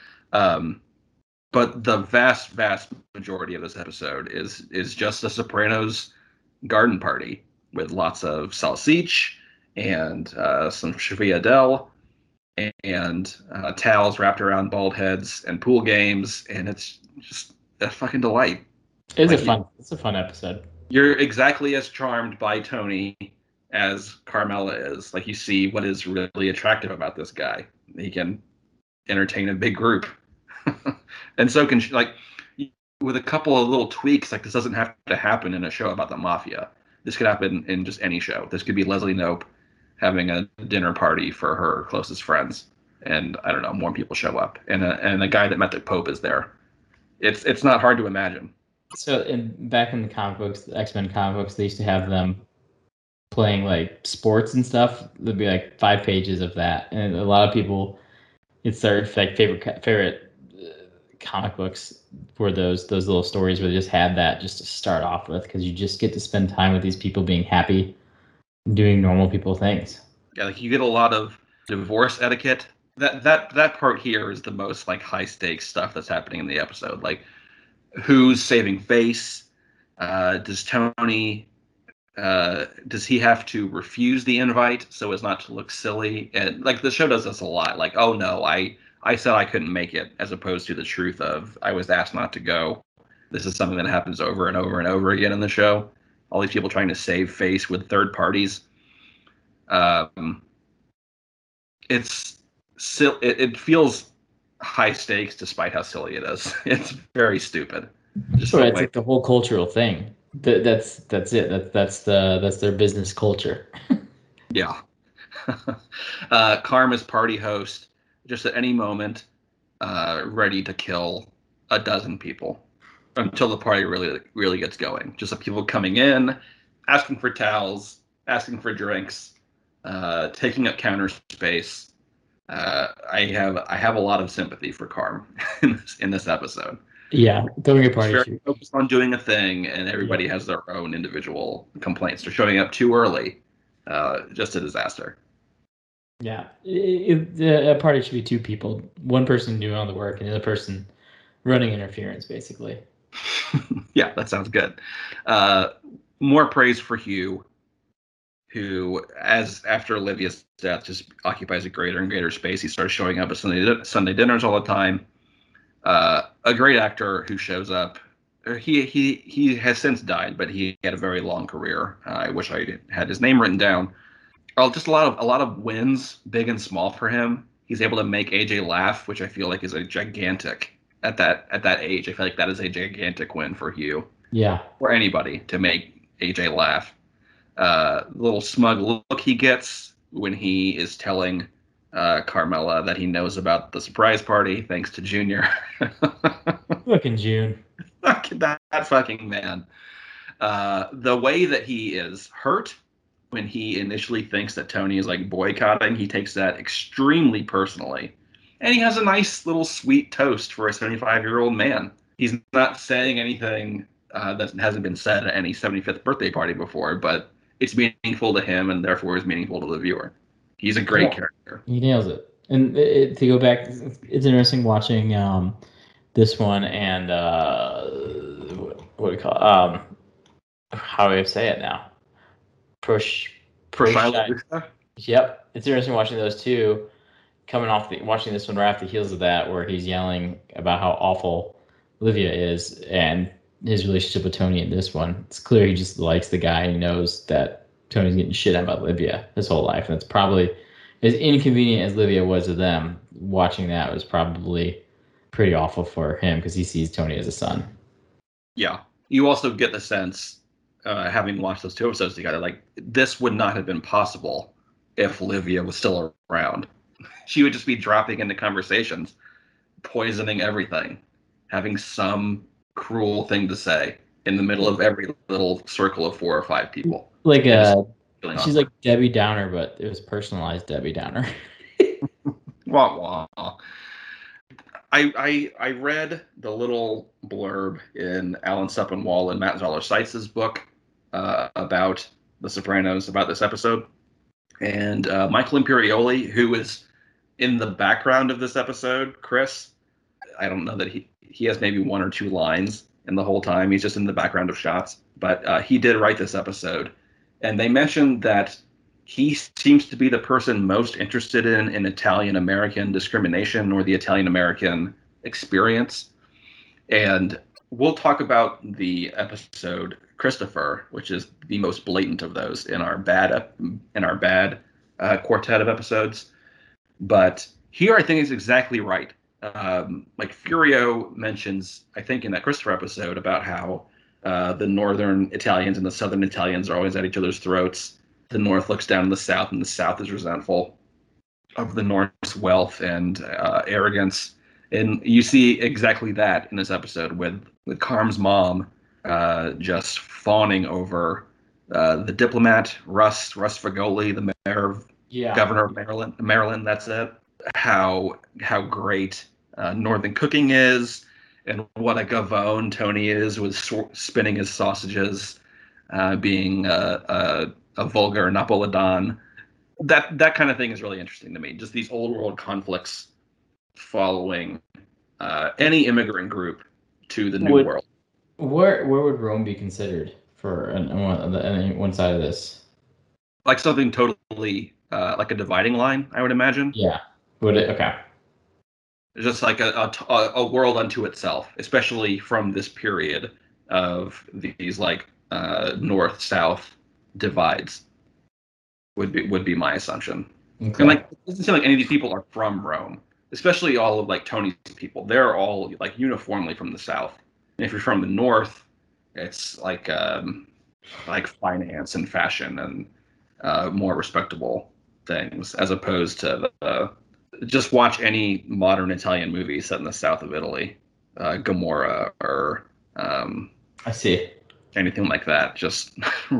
But the vast majority of this episode is just the Sopranos garden party with lots of salsich and some Chevilla Del and towels wrapped around bald heads and pool games, and it's just a fucking delight. It's a fun episode. You're exactly as charmed by Tony as Carmela is. Like, you see what is really attractive about this guy. He can entertain a big group. And so can, like, with a couple of little tweaks, like, this doesn't have to happen in a show about the mafia. This could happen in just any show. This could be Leslie Knope having a dinner party for her closest friends, and I don't know, more people show up, and a guy that met the Pope is there. It's not hard to imagine. So back in the comic books, the X-Men comic books, they used to have them playing like sports and stuff. There'd be like 5 pages of that, and a lot of people, it's their like favorite comic books were those little stories where they just had that just to start off with, because you just get to spend time with these people being happy, doing normal people things. Yeah, like you get a lot of divorce etiquette. That part here is the most like high stakes stuff that's happening in the episode. Like who's saving face? Does Tony does he have to refuse the invite so as not to look silly? And like the show does this a lot. Like, oh no, I said I couldn't make it, as opposed to the truth of I was asked not to go. This is something that happens over and over and over again in the show. All these people trying to save face with third parties. Um, it feels high stakes despite how silly it is. It's very stupid. Just so it's like the whole cultural thing. That's it. That's their business culture. Yeah. Karma's party host, just at any moment, ready to kill a dozen people until the party really gets going. Just the people coming in, asking for towels, asking for drinks, taking up counter space. I have a lot of sympathy for Karm in this episode. Yeah, throwing a party. Very focused on doing a thing, and everybody has their own individual complaints. They're showing up too early, just a disaster. Yeah, a party should be two people. One person doing all the work, and the other person running interference, basically. Yeah, that sounds good. More praise for Hugh, who, after Olivia's death, just occupies a greater and greater space. He starts showing up at Sunday dinners all the time. A great actor who shows up. He has since died, but he had a very long career. I wish I had his name written down. Just a lot of wins, big and small, for him. He's able to make AJ laugh, which I feel like is a gigantic at that age. I feel like that is a gigantic win for Hugh. Yeah. Or anybody to make AJ laugh. The little smug look he gets when he is telling Carmela that he knows about the surprise party thanks to Junior. Fucking June. That fucking man. The way that he is hurt when he initially thinks that Tony is like boycotting, he takes that extremely personally. And he has a nice little sweet toast for a 75-year-old man. He's not saying anything that hasn't been said at any 75th birthday party before, but it's meaningful to him and therefore is meaningful to the viewer. He's a great character. He nails it. And to go back, it's interesting watching this one and what do we call it? How do I say it now? Push. Yep, it's interesting watching those two watching this one right off the heels of that, where he's yelling about how awful Olivia is and his relationship with Tony in this one. It's clear he just likes the guy and he knows that Tony's getting shit about Olivia his whole life, and it's probably as inconvenient as Olivia was to them. Watching that was probably pretty awful for him because he sees Tony as a son. Yeah, you also get the sense, having watched those two episodes together, like this would not have been possible if Olivia was still around. She would just be dropping into conversations, poisoning everything, having some cruel thing to say in the middle of every little circle of 4 or 5 people. Like she's like Debbie Downer, but it was personalized Debbie Downer. Wah wah. I read the little blurb in Alan Sepinwall and Matt Zoller Seitz's book about The Sopranos, about this episode. And Michael Imperioli, who is in the background of this episode, Chris, I don't know that he has maybe 1 or 2 lines in the whole time. He's just in the background of shots. But he did write this episode. And they mentioned that he seems to be the person most interested in Italian-American discrimination or the Italian-American experience. And we'll talk about the episode Christopher, which is the most blatant of those in our bad quartet of episodes. But here I think is exactly right. Like Furio mentions, I think in that Christopher episode, about how the northern Italians and the southern Italians are always at each other's throats. The North looks down on the South, and the South is resentful of the North's wealth and arrogance. And you see exactly that in this episode with Carm's mom just fawning over the diplomat, Russ Fagoli, the governor of Maryland. That's it. How great Northern cooking is, and what a gavone Tony is with spinning his sausages, being a vulgar Napolitan. That kind of thing is really interesting to me. Just these old world conflicts following any immigrant group to the new world. Where would Rome be considered for one side of this? Like something totally like a dividing line, I would imagine. Yeah. Would it? Okay. It's just like a world unto itself, especially from this period of these like north south divides. Would be my assumption. Okay. And like it doesn't seem like any of these people are from Rome, especially all of like Tony's people. They're all like uniformly from the south. And if you're from the north, it's like finance and fashion and more respectable things, as opposed to just watch any modern Italian movie set in the south of Italy, Gomorrah or I see anything like that. Just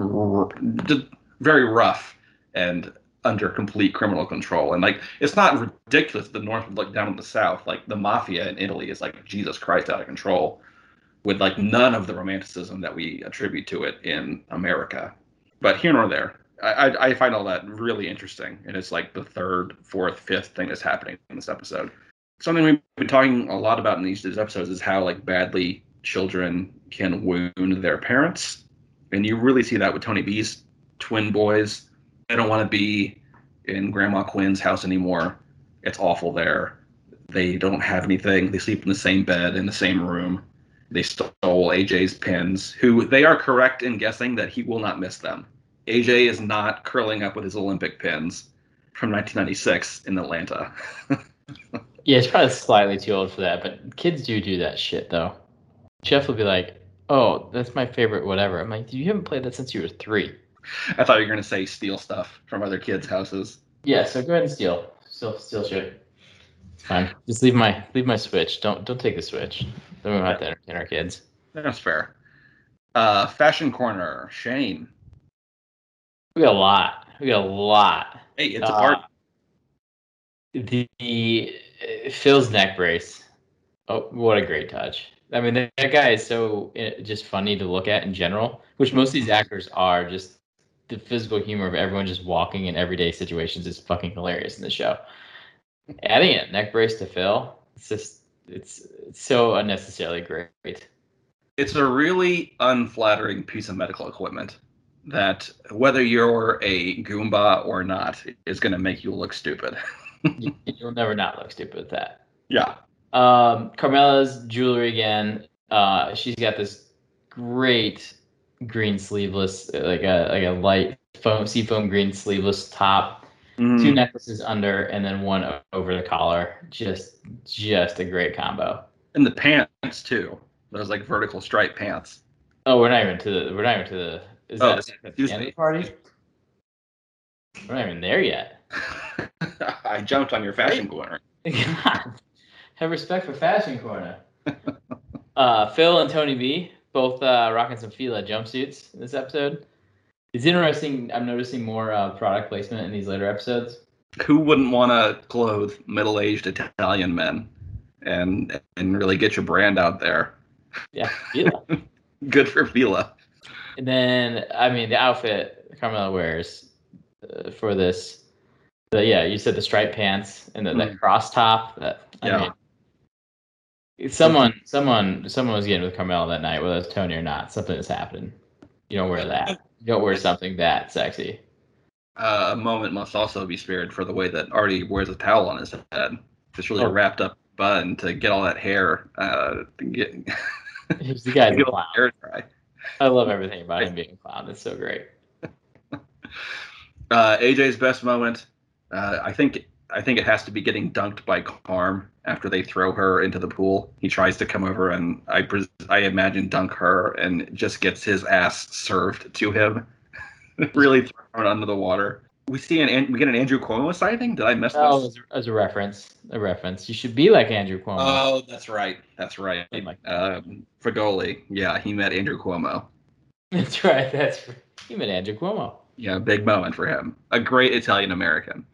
very rough and under complete criminal control. And like it's not ridiculous the north would look down on the south. Like the mafia in Italy is like Jesus Christ out of control, with like none of the romanticism that we attribute to it in America. But here nor there. I find all that really interesting, and it's like the third, fourth, fifth thing that's happening in this episode. Something we've been talking a lot about in these episodes is how like badly children can wound their parents, and you really see that with Tony B's twin boys. They don't want to be in Grandma Quinn's house anymore. It's awful there. They don't have anything. They sleep in the same bed in the same room. They stole AJ's pins, who they are correct in guessing that he will not miss them. AJ is not curling up with his Olympic pins from 1996 in Atlanta. Yeah, it's probably slightly too old for that, but kids do that shit, though. Jeff will be like, oh, that's my favorite whatever. I'm like, you haven't played that since you were 3. I thought you were going to say steal stuff from other kids' houses. Yeah, so go ahead and steal. Steal shit. It's fine. Just leave my Switch. Don't take the Switch. Then we don't have to entertain our kids. That's fair. Fashion Corner, Shane. We got a lot. Hey, it's a part. The Phil's neck brace. Oh, what a great touch. I mean, that guy is so just funny to look at in general, which most of these actors are. Just the physical humor of everyone just walking in everyday situations is fucking hilarious in the show. Adding a neck brace to Phil, it's so unnecessarily great. It's a really unflattering piece of medical equipment that, whether you're a Goomba or not, is going to make you look stupid. You'll never not look stupid with that. Yeah. Carmela's jewelry again. She's got this great green sleeveless, like a light seafoam green sleeveless top, 2 necklaces under, and then one over the collar. Just a great combo. And the pants too. Those like vertical stripe pants. Oh, we're not even to the. Is that the end of the party? We're not even there yet. I jumped on your fashion corner. God, have respect for Fashion Corner. Phil and Tony B both rocking some Fila jumpsuits in this episode. It's interesting. I'm noticing more product placement in these later episodes. Who wouldn't want to clothe middle-aged Italian men and really get your brand out there? Yeah, Fila. Good for Fila. And then, I mean, the outfit Carmela wears for this. You said the striped pants and that cross top. I mean, someone was getting with Carmela that night, whether it's Tony or not. Something is happening. You don't wear that. You don't wear something that sexy. A moment must also be spared for the way that Artie wears a towel on his head. Just really wrapped up bun to get all that hair. The guy's a clown. Hair dry. I love everything about him being a clown. It's so great. AJ's best moment. I think it has to be getting dunked by Carm after they throw her into the pool. He tries to come over and I imagine dunk her and just gets his ass served to him. Really thrown under the water. We get an Andrew Cuomo sighting. Did I miss Oh, this? as a reference. A reference. You should be like Andrew Cuomo. Oh, that's right. That's right. Like Fregoli. Yeah, he met Andrew Cuomo. that's right. You met Andrew Cuomo. Yeah, big moment for him. A great Italian American.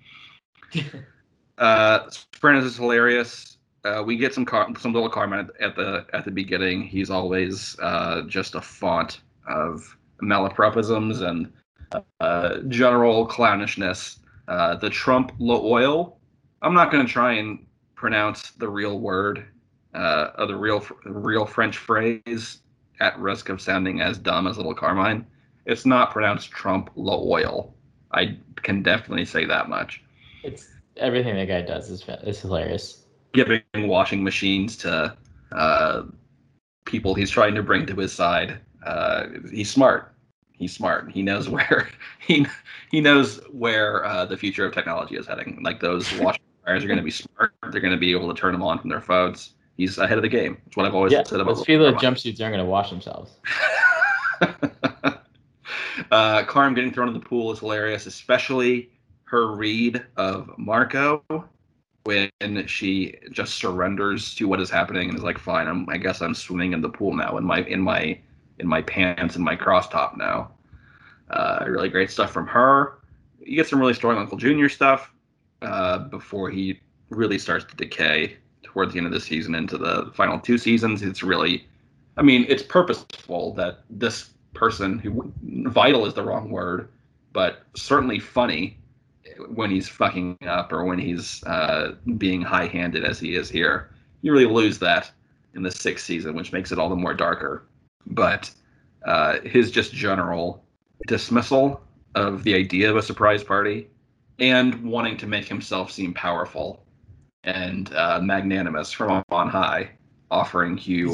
Sopranos is hilarious. We get some little Carmen at the beginning. He's always just a font of malapropisms and general clownishness. The Trump oil. I'm not going to try and pronounce the real word, or the real French phrase, at risk of sounding as dumb as Little Carmine. It's not pronounced Trump oil. I can definitely say that much. It's everything that guy does is hilarious. Giving washing machines to people he's trying to bring to his side. He's smart. He's smart. He knows where he knows where the future of technology is heading. Like those washing dryers are going to be smart. They're going to be able to turn them on from their phones. He's ahead of the game. That's what I've always said about. Those Fila jumpsuits aren't going to wash themselves. Carm getting thrown in the pool is hilarious, especially her read of Marco when she just surrenders to what is happening and is like, "Fine, I guess I'm swimming in the pool now in my pants and my cross top now." Really great stuff from her. You get some really strong Uncle Junior stuff before he really starts to decay towards the end of the season into the final two seasons. It's really, I mean, it's purposeful that this person who vital is the wrong word, but certainly funny when he's fucking up or when he's being high-handed as he is here. You really lose that in the sixth season, which makes it all the more darker. But his just general dismissal of the idea of a surprise party and wanting to make himself seem powerful and magnanimous from on high, offering Hugh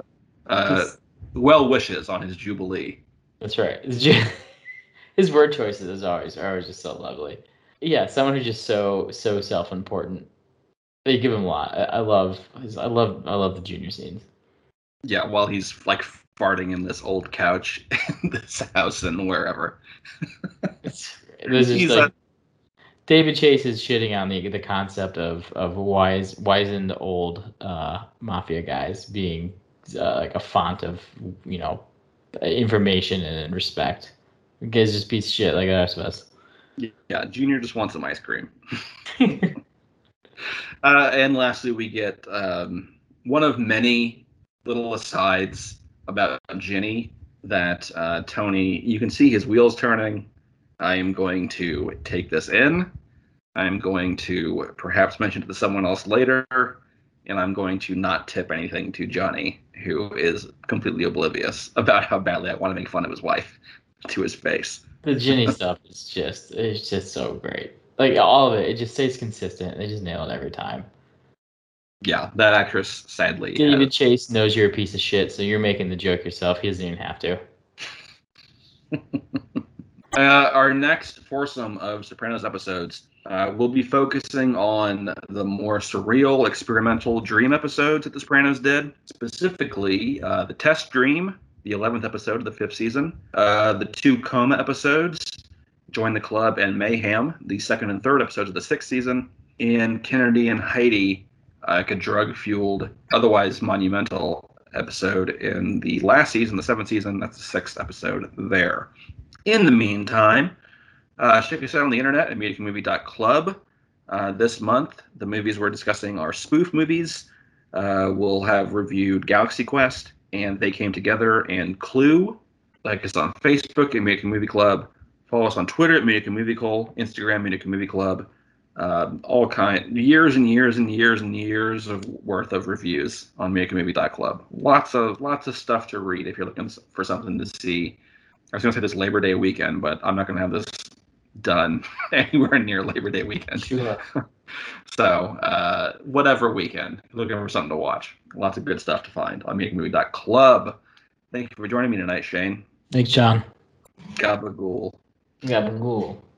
well wishes on his jubilee. That's right. His word choices are always just so lovely. Yeah, someone who's just so self-important. They give him a lot. I love the Junior scenes. Yeah, while he's like farting in this old couch in this house and wherever. David Chase is shitting on the concept of why isn't the old mafia guys being like a font of information and respect. The guy's just a piece of shit like the rest of us. Yeah, Junior just wants some ice cream. And lastly, we get one of many little asides about Ginny that Tony, you can see his wheels turning. I am going to take this in. I'm going to perhaps mention it to someone else later. And I'm going to not tip anything to Johnny, who is completely oblivious about how badly I want to make fun of his wife to his face. The Ginny stuff is just so great. Like all of it just stays consistent. They just nail it every time. Yeah, that actress sadly. David Chase knows you're a piece of shit, so you're making the joke yourself. He doesn't even have to. Our next foursome of Sopranos episodes will be focusing on the more surreal, experimental dream episodes that The Sopranos did. Specifically, the Test Dream, the 11th episode of the 5th season, the 2 Coma episodes, Join the Club and Mayhem, the 2nd and 3rd episodes of the 6th season, and Kennedy and Heidi, like a drug-fueled, otherwise monumental episode in the last season, the 7th season. That's the 6th episode there. In the meantime, check us out on the internet at MediaCommovie.club. This month, the movies we're discussing are spoof movies. We'll have reviewed Galaxy Quest and They Came Together and Clue. Like us on Facebook at Media Movie Club. Follow us on Twitter at Media Movie Club, Instagram Media Movie Club. All kind, years and years and years and years of worth of reviews on MediaCommovie.club. Lots of stuff to read if you're looking for something to see. I was going to say this Labor Day weekend, but I'm not going to have this done anywhere near Labor Day weekend. Sure. So, whatever weekend, looking for something to watch. Lots of good stuff to find on MediaCommovie.club. Thank you for joining me tonight, Shane. Thanks, John. Gabagool. Gabagool.